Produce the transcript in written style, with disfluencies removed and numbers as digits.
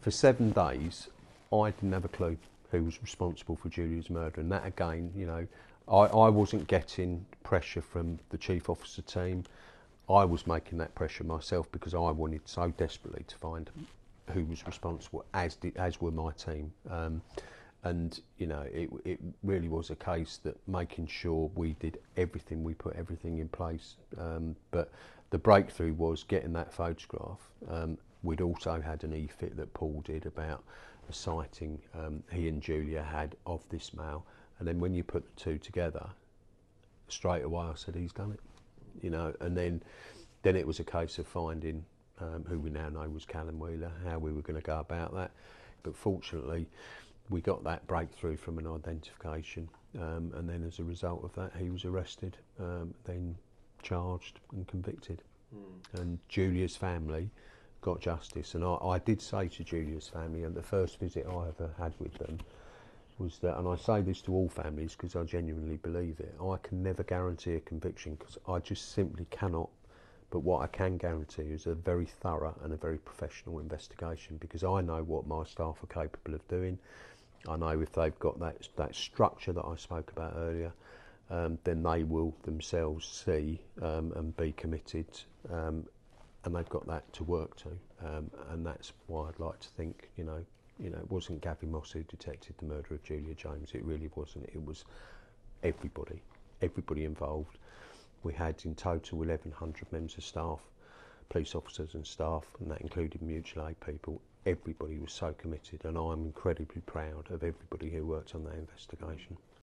for 7 days, I didn't have a clue who was responsible for Julia's murder. And that again, you know, I wasn't getting pressure from the chief officer team. I was making that pressure myself because I wanted so desperately to find who was responsible, as were my team. And you know, it really was a case that making sure we did everything, we put everything in place. But the breakthrough was getting that photograph. We'd also had an e-fit that Paul did about a sighting he and Julia had of this male, and then when you put the two together, straight away I said, he's done it, you know. And then it was a case of finding who we now know was Callum Wheeler, how we were going to go about that. But fortunately, we got that breakthrough from an identification, and then as a result of that, he was arrested, then charged and convicted. And Julia's family got justice. And I did say to Julia's family, and the first visit I ever had with them was that, and I say this to all families because I genuinely believe it, I can never guarantee a conviction because I just simply cannot. But what I can guarantee is a very thorough and a very professional investigation, because I know what my staff are capable of doing. I know if they've got that structure that I spoke about earlier, then they will themselves see and be committed, and they've got that to work to, and that's why I'd like to think, you know, it wasn't Gavin Moss who detected the murder of Julia James. It really wasn't. It was everybody involved. We had in total 1,100 members of staff, police officers and staff, and that included mutual aid people. Everybody was so committed, and I'm incredibly proud of everybody who worked on that investigation.